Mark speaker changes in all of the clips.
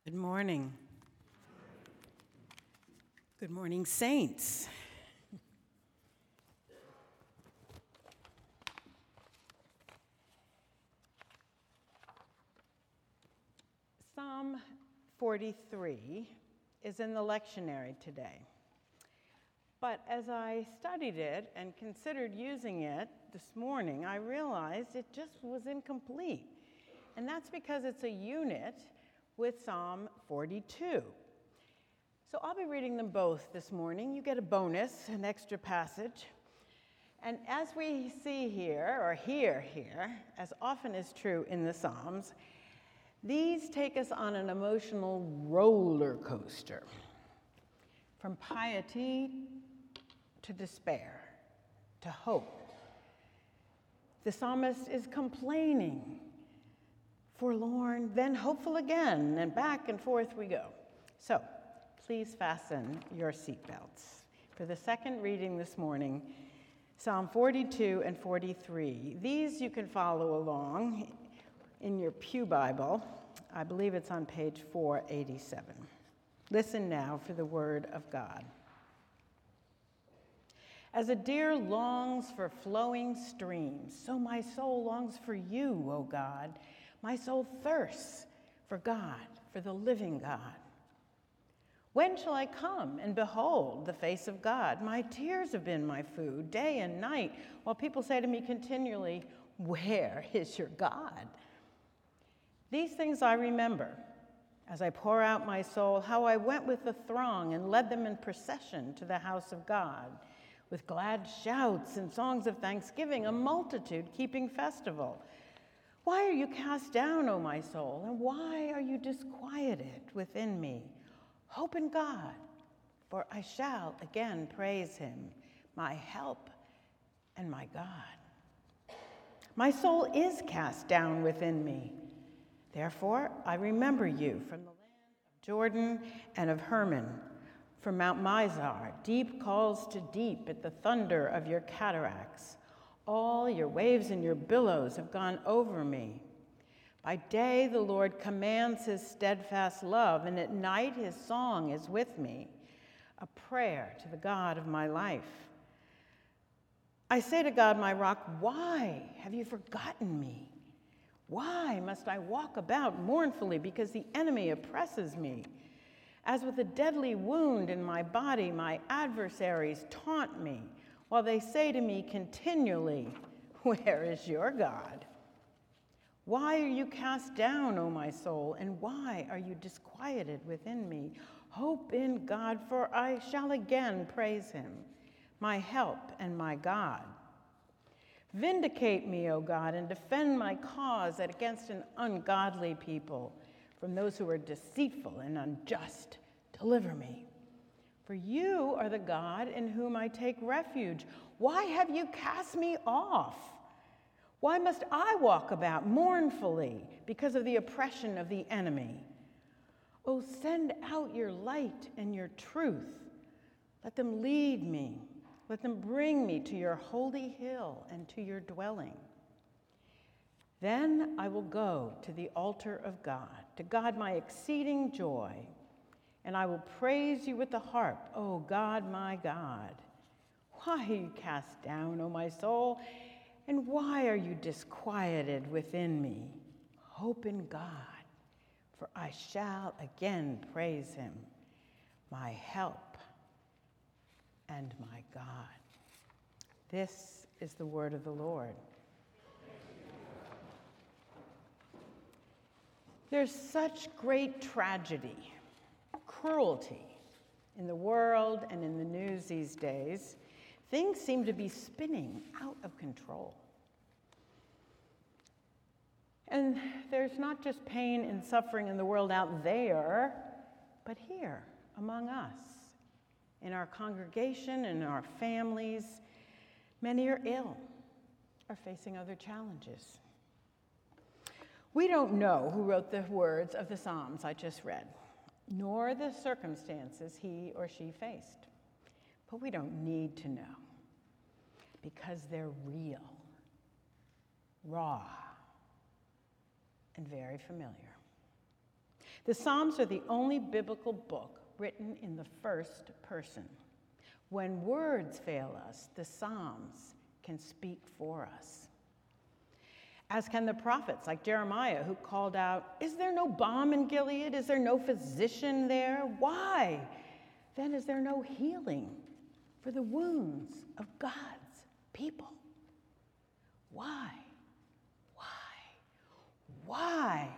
Speaker 1: Good morning. Good morning, saints. Psalm 43 is in the lectionary today. But as I studied it and considered using it this morning, I realized it just was incomplete. And that's because it's a unit with Psalm 42. So I'll be reading them both this morning. You get a bonus, an extra passage. And as we see here, or hear here, as often is true in the Psalms, these take us on an emotional roller coaster, from piety to despair, to hope. The psalmist is complaining, forlorn, then hopeful again, and back and forth we go. So, please fasten your seatbelts. For the second reading this morning, Psalm 42 and 43. These you can follow along in your pew Bible. I believe it's on page 487. Listen now for the word of God. As a deer longs for flowing streams, so my soul longs for you, O God. My soul thirsts for God, for the living God. When shall I come and behold the face of God? My tears have been my food day and night, while people say to me continually, where is your God? These things I remember as I pour out my soul, how I went with the throng and led them in procession to the house of God, with glad shouts and songs of thanksgiving, a multitude keeping festival. Why are you cast down, O my soul, and why are you disquieted within me? Hope in God, for I shall again praise him, my help and my God. My soul is cast down within me. Therefore, I remember you from the land of Jordan and of Hermon, from Mount Mizar. Deep calls to deep at the thunder of your cataracts. All your waves and your billows have gone over me. By day the Lord commands his steadfast love, and at night his song is with me, a prayer to the God of my life. I say to God, my rock, why have you forgotten me? Why must I walk about mournfully because the enemy oppresses me? As with a deadly wound in my body, my adversaries taunt me, while they say to me continually, where is your God? Why are you cast down, O my soul, and why are you disquieted within me? Hope in God, for I shall again praise him, my help and my God. Vindicate me, O God, and defend my cause against an ungodly people, from those who are deceitful and unjust. Deliver me. For you are the God in whom I take refuge. Why have you cast me off? Why must I walk about mournfully because of the oppression of the enemy? Oh, send out your light and your truth. Let them lead me. Let them bring me to your holy hill and to your dwelling. Then I will go to the altar of God, to God my exceeding joy, and I will praise you with the harp, O God, my God. Why are you cast down, O my soul? And why are you disquieted within me? Hope in God, for I shall again praise him, my help and my God. This is the word of the Lord. There's such great tragedy, cruelty in the world and in the news these days. Things seem to be spinning out of control. And there's not just pain and suffering in the world out there, but here among us, in our congregation, in our families. Many are ill, are facing other challenges. We don't know who wrote the words of the Psalms I just read, nor the circumstances he or she faced. But we don't need to know, because they're real, raw, and very familiar. The Psalms are the only biblical book written in the first person. When words fail us, the Psalms can speak for us. As can the prophets like Jeremiah, who called out, "Is there no balm in Gilead? Is there no physician there? Why? Then is there no healing for the wounds of God's people?" Why? Why?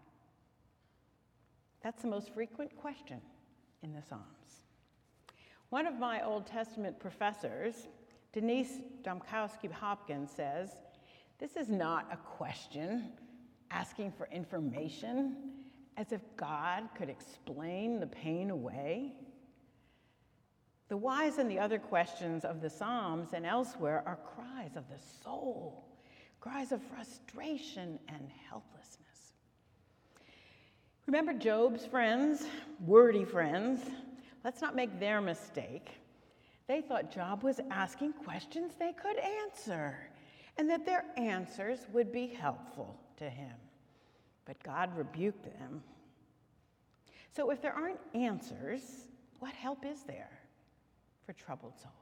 Speaker 1: That's the most frequent question in the Psalms. One of my Old Testament professors, Denise Domkowski-Hopkins, says, "This is not a question asking for information as if God could explain the pain away. The whys and the other questions of the Psalms and elsewhere are cries of the soul, cries of frustration and helplessness. Remember Job's friends, wordy friends? Let's not make their mistake. They thought Job was asking questions they could answer, and that their answers would be helpful to him. But God rebuked them. So if there aren't answers, what help is there for troubled souls?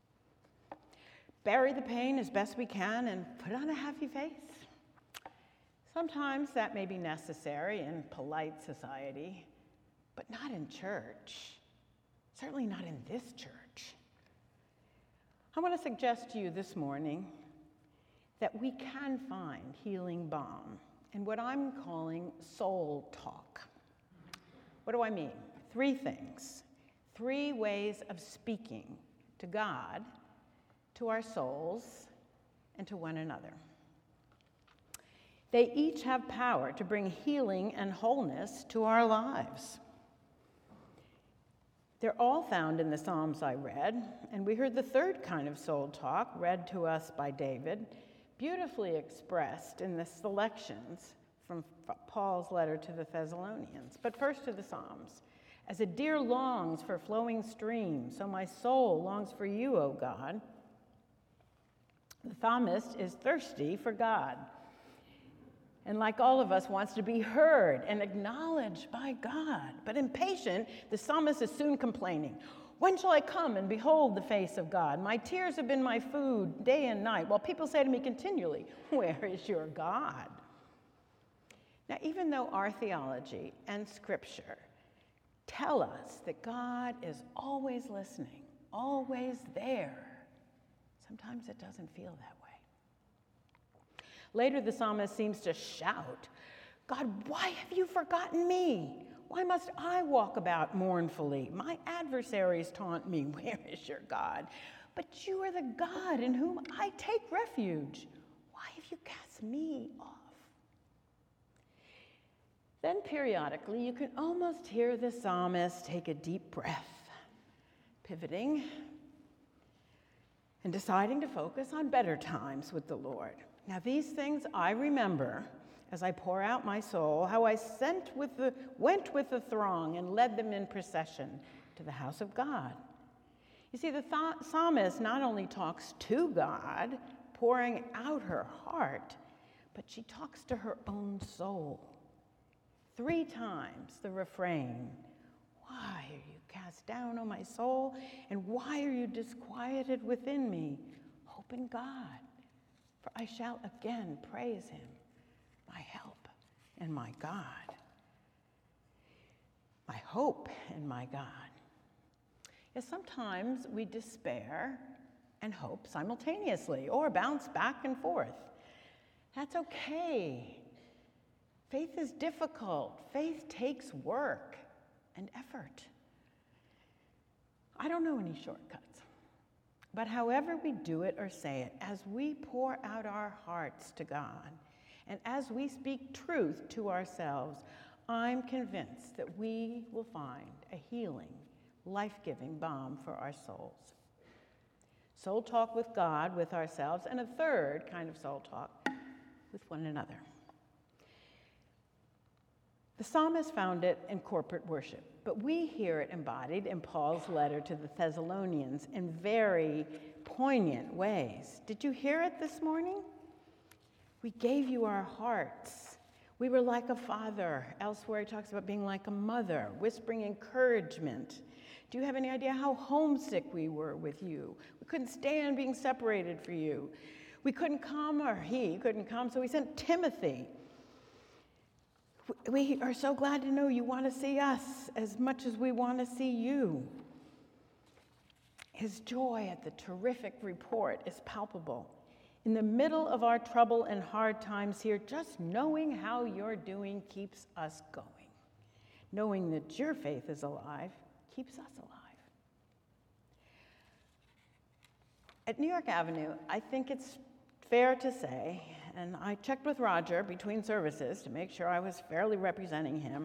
Speaker 1: Bury the pain as best we can and put on a happy face. Sometimes that may be necessary in polite society, but not in church. Certainly not in this church. I want to suggest to you this morning that we can find healing balm in what I'm calling soul talk. What do I mean? 3 things. 3 ways of speaking to God, to our souls, and to one another. They each have power to bring healing and wholeness to our lives. They're all found in the Psalms I read, and we heard the 3rd kind of soul talk read to us by David, beautifully expressed in the selections from Paul's letter to the Thessalonians. But first to the Psalms. As a deer longs for flowing streams, so my soul longs for you, O God. The psalmist is thirsty for God, and like all of us, wants to be heard and acknowledged by God. But impatient, the psalmist is soon complaining. When shall I come and behold the face of God? My tears have been my food day and night, while people say to me continually, where is your God? Now, even though our theology and Scripture tell us that God is always listening, always there, sometimes it doesn't feel that way. Later, the psalmist seems to shout, God, why have you forgotten me? Why must I walk about mournfully? My adversaries taunt me, where is your God? But you are the God in whom I take refuge. Why have you cast me off? Then periodically, you can almost hear the psalmist take a deep breath, pivoting and deciding to focus on better times with the Lord. Now, these things I remember as I pour out my soul, how I went with the throng and led them in procession to the house of God. You see, the psalmist not only talks to God, pouring out her heart, but she talks to her own soul. 3 times the refrain, why are you cast down, O my soul? And why are you disquieted within me? Hope in God, for I shall again praise him, my help and my God. My hope and my God. Yes, sometimes we despair and hope simultaneously, or bounce back and forth. That's okay. Faith is difficult. Faith takes work and effort. I don't know any shortcuts. But however we do it or say it, as we pour out our hearts to God, and as we speak truth to ourselves, I'm convinced that we will find a healing, life-giving balm for our souls. Soul talk with God, with ourselves, and a 3rd kind of soul talk with one another. The psalmist found it in corporate worship, but we hear it embodied in Paul's letter to the Thessalonians in very poignant ways. Did you hear it this morning? We gave you our hearts. We were like a father. Elsewhere, he talks about being like a mother, whispering encouragement. Do you have any idea how homesick we were with you? We couldn't stand being separated from you. We couldn't come, or he couldn't come, so we sent Timothy. We are so glad to know you want to see us as much as we want to see you. His joy at the terrific report is palpable. In the middle of our trouble and hard times here, just knowing how you're doing keeps us going. Knowing that your faith is alive keeps us alive. At New York Avenue, I think it's fair to say, and I checked with Roger between services to make sure I was fairly representing him,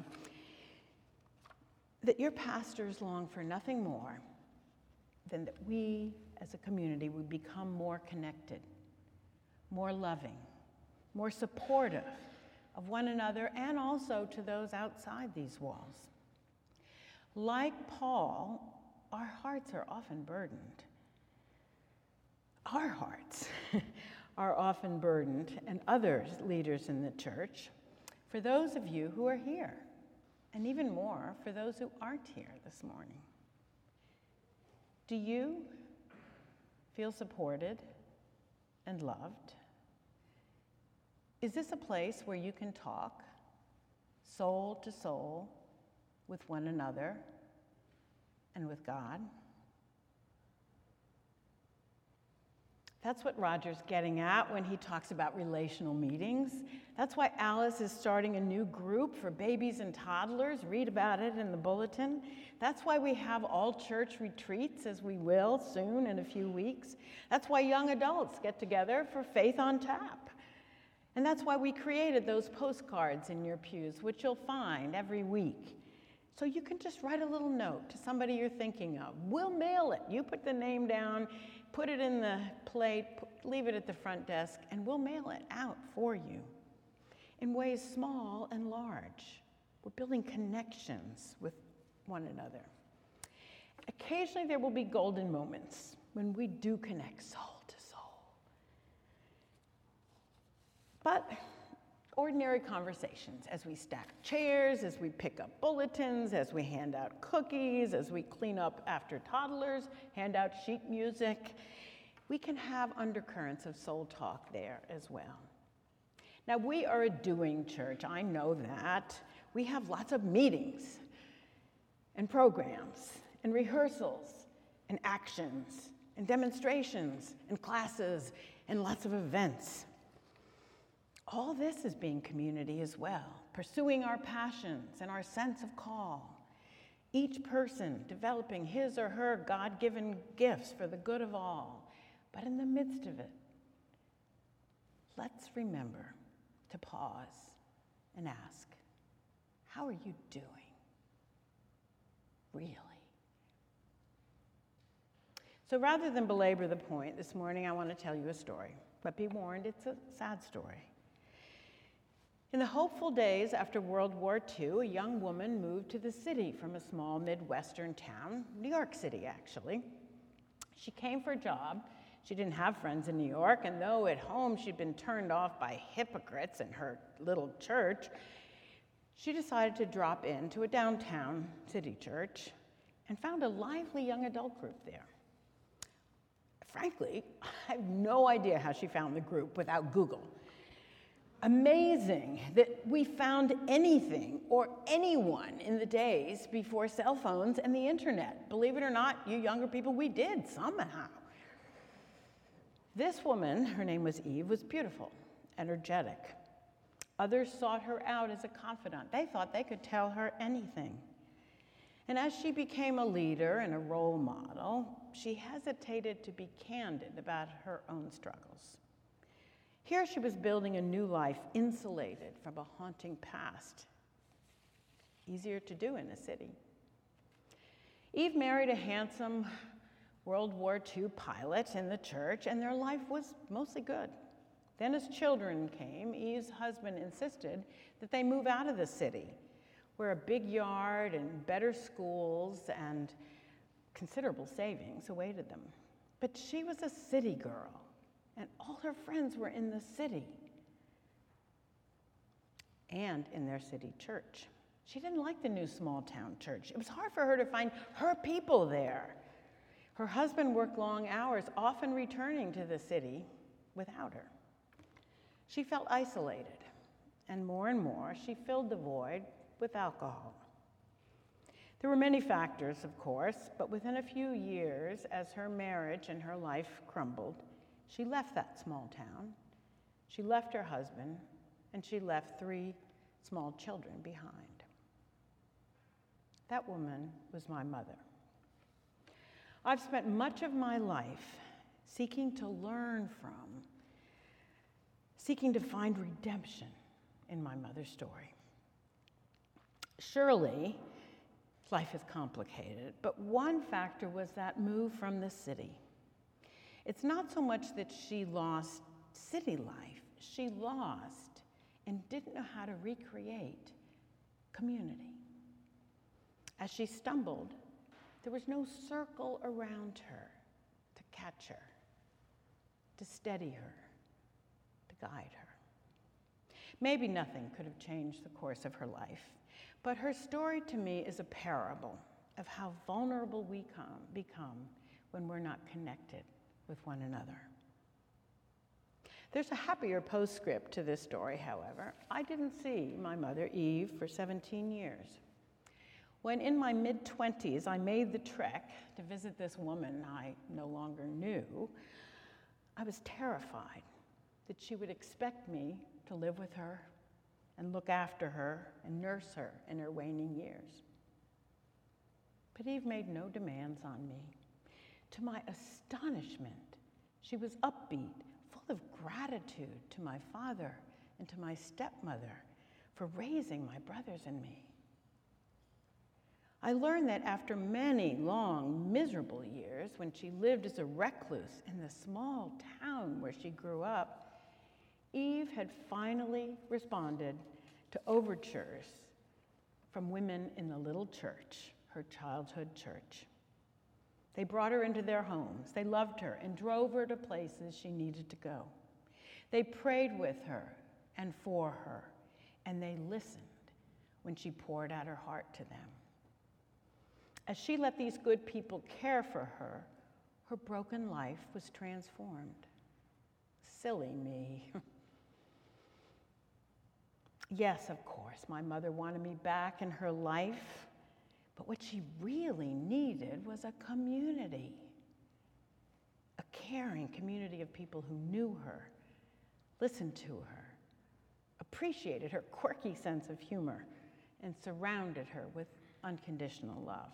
Speaker 1: that your pastors long for nothing more than that we as a community would become more connected, more loving, more supportive of one another and also to those outside these walls. Like Paul, our hearts are often burdened. Our hearts are often burdened, and others, leaders in the church, for those of you who are here, and even more for those who aren't here this morning. Do you feel supported and loved? Is this a place where you can talk soul to soul with one another and with God? That's what Roger's getting at when he talks about relational meetings. That's why Alice is starting a new group for babies and toddlers. Read about it in the bulletin. That's why we have all church retreats, as we will soon in a few weeks. That's why young adults get together for Faith on Tap. And that's why we created those postcards in your pews, which you'll find every week. So you can just write a little note to somebody you're thinking of. We'll mail it. You put the name down, put it in the plate, leave it at the front desk, and we'll mail it out for you in ways small and large. We're building connections with one another. Occasionally there will be golden moments when we do connect soul to soul. But ordinary conversations as we stack chairs, as we pick up bulletins, as we hand out cookies, as we clean up after toddlers, hand out sheet music, we can have undercurrents of soul talk there as well. Now, we are a doing church, I know that. We have lots of meetings and programs and rehearsals and actions and demonstrations and classes and lots of events. All this is being community as well, pursuing our passions and our sense of call. Each person developing his or her God-given gifts for the good of all. But in the midst of it, let's remember to pause and ask, how are you doing? Really? So rather than belabor the point this morning, I want to tell you a story. But be warned, it's a sad story. In the hopeful days after World War II, a young woman moved to the city from a small Midwestern town, New York City, actually. She came for a job. She didn't have friends in New York, and though at home she'd been turned off by hypocrites in her little church, she decided to drop into a downtown city church and found a lively young adult group there. Frankly, I have no idea how she found the group without Google. Amazing that we found anything or anyone in the days before cell phones and the internet. Believe it or not, you younger people, we did somehow. This woman, her name was Eve, was beautiful, energetic. Others sought her out as a confidant. They thought they could tell her anything. And as she became a leader and a role model, she hesitated to be candid about her own struggles. Here she was building a new life, insulated from a haunting past. Easier to do in a city. Eve married a handsome World War II pilot in the church, and their life was mostly good. Then as children came, Eve's husband insisted that they move out of the city, where a big yard and better schools and considerable savings awaited them. But she was a city girl, and all her friends were in the city. and in their city church. She didn't like the new small-town church. It was hard for her to find her people there. Her husband worked long hours, often returning to the city without her. She felt isolated, and more, she filled the void with alcohol. There were many factors, of course, but within a few years, as her marriage and her life crumbled, she left that small town. She left her husband, and she left 3 small children behind. That woman was my mother. I've spent much of my life seeking to learn from, seeking to find redemption in my mother's story. Surely, life is complicated, but one factor was that move from the city. It's not so much that she lost city life, she lost and didn't know how to recreate community. As she stumbled, there was no circle around her to catch her, to steady her, to guide her. Maybe nothing could have changed the course of her life, but her story to me is a parable of how vulnerable we become when we're not connected with one another. There's a happier postscript to this story, however. I didn't see my mother, Eve, for 17 years. When in my mid-20s, I made the trek to visit this woman I no longer knew, I was terrified that she would expect me to live with her and look after her and nurse her in her waning years. But Eve made no demands on me. To my astonishment, she was upbeat, full of gratitude to my father and to my stepmother for raising my brothers and me. I learned that after many long, miserable years, when she lived as a recluse in the small town where she grew up, Eve had finally responded to overtures from women in the little church, her childhood church. They brought her into their homes. They loved her and drove her to places she needed to go. They prayed with her and for her, and they listened when she poured out her heart to them. As she let these good people care for her, her broken life was transformed. Silly me. Yes, of course, my mother wanted me back in her life, but what she really needed was a community, a caring community of people who knew her, listened to her, appreciated her quirky sense of humor, and surrounded her with unconditional love.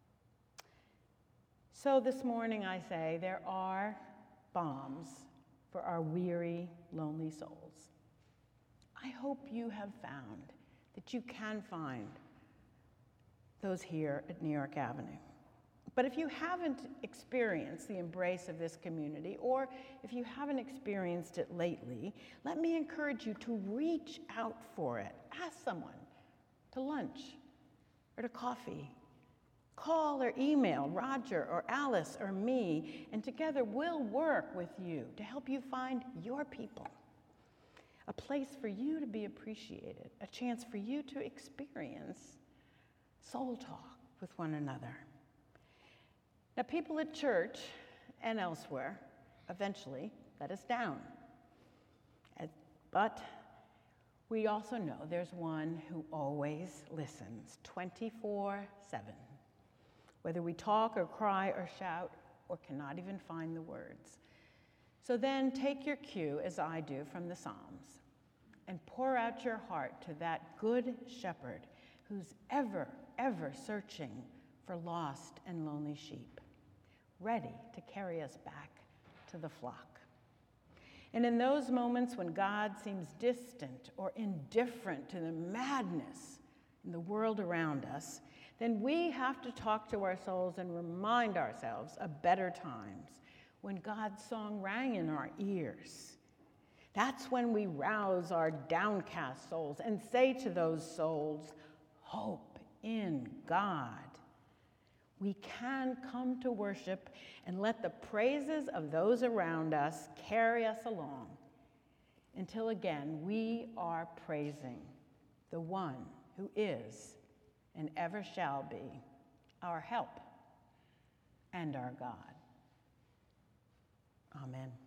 Speaker 1: So this morning I say there are balms for our weary, lonely souls. I hope you have found that you can find those here at New York Avenue. But if you haven't experienced the embrace of this community, or if you haven't experienced it lately, let me encourage you to reach out for it. Ask someone to lunch or to coffee. Call or email Roger or Alice or me, and together we'll work with you to help you find your people. A place for you to be appreciated, a chance for you to experience soul talk with one another. Now, people at church and elsewhere eventually let us down. But we also know there's one who always listens 24/7. Whether we talk or cry or shout or cannot even find the words. So then take your cue, as I do, from the Psalms and pour out your heart to that good shepherd who's ever searching for lost and lonely sheep, ready to carry us back to the flock. And in those moments when God seems distant or indifferent to the madness in the world around us, then we have to talk to our souls and remind ourselves of better times when God's song rang in our ears. That's when we rouse our downcast souls and say to those souls, hope in God. We can come to worship and let the praises of those around us carry us along until again we are praising the one who is and ever shall be our help and our God. Amen.